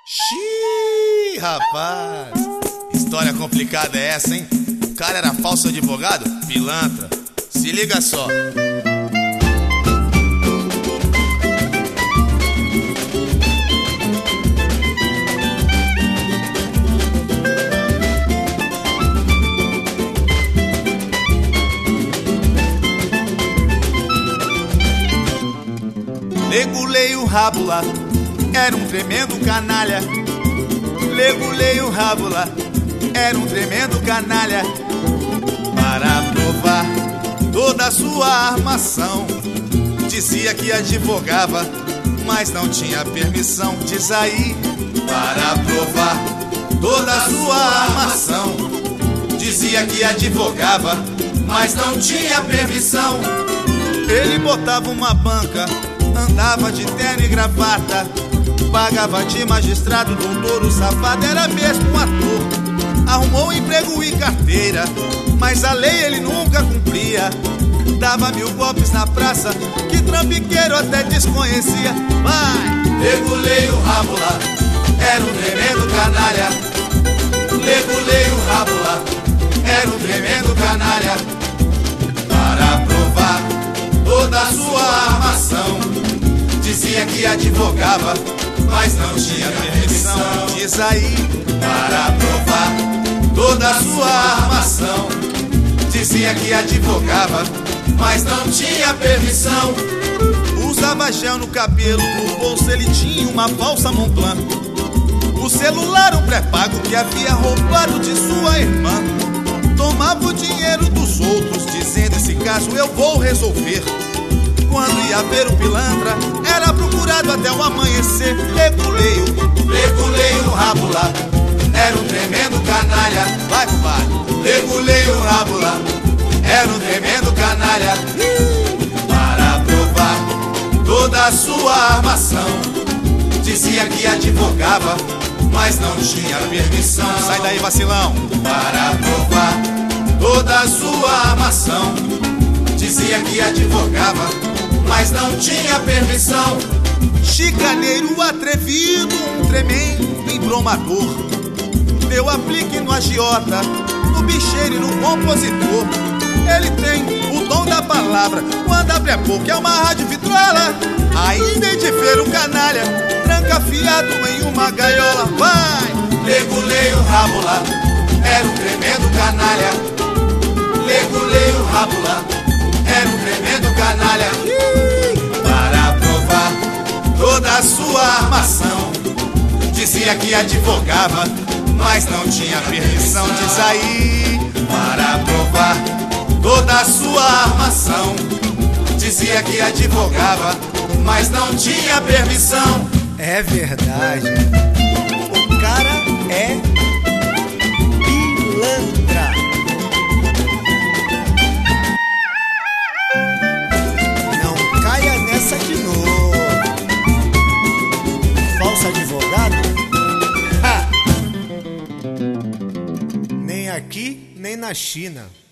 Xiii, rapaz, história complicada é essa, hein? O cara era falso advogado, pilantra. Se liga só. Legulei o Rábula, era um tremendo canalha. Legulei o Rábula, era um tremendo canalha. Para provar toda a sua armação, dizia que advogava, mas não tinha permissão. Diz aí. Para provar toda a sua armação, dizia que advogava, mas não tinha permissão. Ele botava uma banca, andava de terno e gravata, pagava de magistrado, doutor, o safado era mesmo um ator. Arrumou emprego e carteira, mas a lei ele nunca cumpria. Dava 1000 golpes na praça, que trambiqueiro até desconhecia. Vai! Legulei o Rábula, era um tremendo canalha. Legulei o Rábula, era um tremendo canalha. Para provar toda a sua armação, dizia que advogava, mas não tinha permissão. Diz aí. Para provar toda a sua armação, dizia que advogava, mas não tinha permissão. Usava gel no cabelo, no bolso ele tinha uma falsa Montblanc. O celular um pré-pago que havia roubado de sua irmã. Tomava o dinheiro dos outros, dizendo: esse caso eu vou resolver. Quando ia ver o pilantra, era procurado até o amanhecer. Legulei o Rábula, era um tremendo canalha. Vai, compadre. Legulei o Rábula, era um tremendo canalha. Para provar toda a sua armação, dizia que advogava, mas não tinha permissão. Sai daí, vacilão. Para provar toda a sua armação, dizia que advogava, mas não tinha permissão. Chicaneiro atrevido, um tremendo embromador, deu aplique no agiota, no bicheiro e no compositor. Ele tem o dom da palavra, quando abre a boca é uma rádio vitrola. Ainda é de ver um canalha, trancafiado em uma gaiola. Vai! Legulei o Rábula, era um tremendo canalha. Legulei o Rábula, era um tremendo canalha. Para provar toda a sua armação, dizia que advogava, mas não tinha permissão. Diz aí. Para provar toda a sua armação, dizia que advogava, mas não tinha permissão. É verdade. O cara é pilantra. Não caia nessa de novo. Falso advogado? Ha! Nem aqui, nem na China.